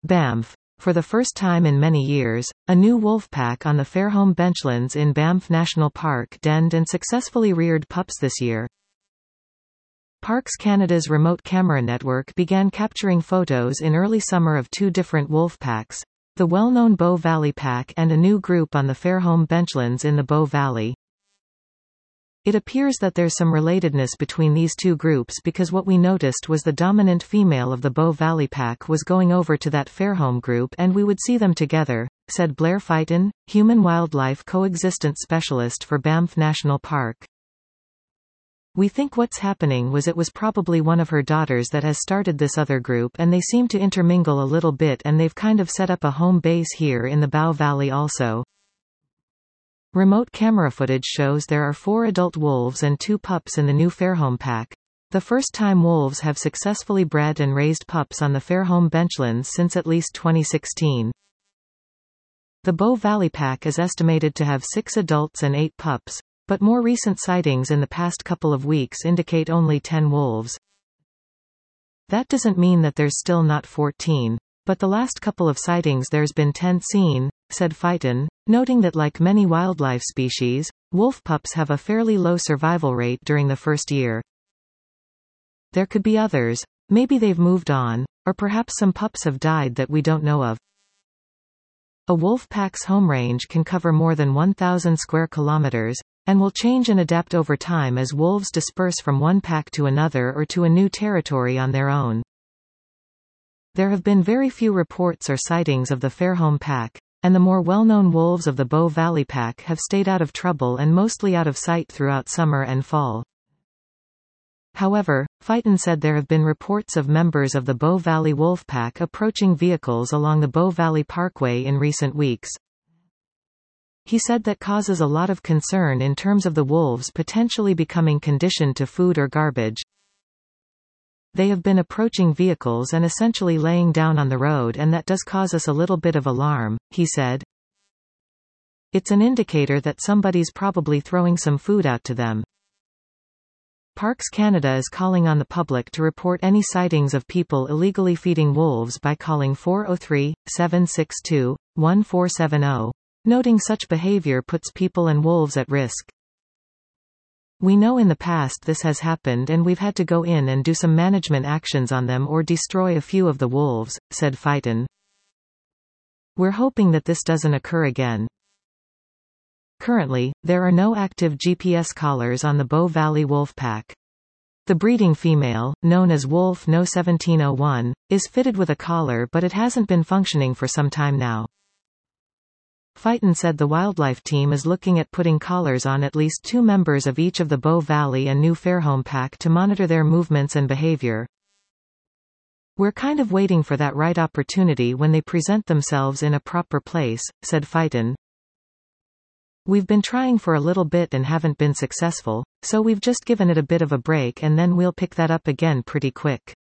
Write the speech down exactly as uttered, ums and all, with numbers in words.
Banff. For the first time in many years, a new wolf pack on the Fairholme Benchlands in Banff National Park denned and successfully reared pups this year. Parks Canada's remote camera network began capturing photos in early summer of two different wolf packs, the well-known Bow Valley Pack and a new group on the Fairholme Benchlands in the Bow Valley. It appears that there's some relatedness between these two groups because what we noticed was the dominant female of the Bow Valley Pack was going over to that Fairholme group and we would see them together, said Blair Fighton, human-wildlife coexistence specialist for Banff National Park. We think what's happening was it was probably one of her daughters that has started this other group and they seem to intermingle a little bit and they've kind of set up a home base here in the Bow Valley also. Remote camera footage shows there are four adult wolves and two pups in the new Fairholme pack, the first time wolves have successfully bred and raised pups on the Fairholme Benchlands since at least twenty sixteen. The Bow Valley pack is estimated to have six adults and eight pups, but more recent sightings in the past couple of weeks indicate only ten wolves. That doesn't mean that there's still not fourteen, but the last couple of sightings there's been ten seen, said Fighton, noting that like many wildlife species, wolf pups have a fairly low survival rate during the first year. There could be others, maybe they've moved on, or perhaps some pups have died that we don't know of. A wolf pack's home range can cover more than one thousand square kilometers, and will change and adapt over time as wolves disperse from one pack to another or to a new territory on their own. There have been very few reports or sightings of the Fairholme pack, and the more well-known wolves of the Bow Valley pack have stayed out of trouble and mostly out of sight throughout summer and fall. However, Fighton said there have been reports of members of the Bow Valley wolf pack approaching vehicles along the Bow Valley Parkway in recent weeks. He said that causes a lot of concern in terms of the wolves potentially becoming conditioned to food or garbage. They have been approaching vehicles and essentially laying down on the road, and that does cause us a little bit of alarm, he said. It's an indicator that somebody's probably throwing some food out to them. Parks Canada is calling on the public to report any sightings of people illegally feeding wolves by calling four oh three, seven six two, one four seven oh, noting such behavior puts people and wolves at risk. We know in the past this has happened and we've had to go in and do some management actions on them or destroy a few of the wolves, said Fighton. We're hoping that this doesn't occur again. Currently, there are no active G P S collars on the Bow Valley wolf pack. The breeding female, known as Wolf No seventeen oh one, is fitted with a collar but it hasn't been functioning for some time now. Fighton said the wildlife team is looking at putting collars on at least two members of each of the Bow Valley and new Fairholme pack to monitor their movements and behavior. We're kind of waiting for that right opportunity when they present themselves in a proper place, said Fighton. We've been trying for a little bit and haven't been successful, so we've just given it a bit of a break and then we'll pick that up again pretty quick.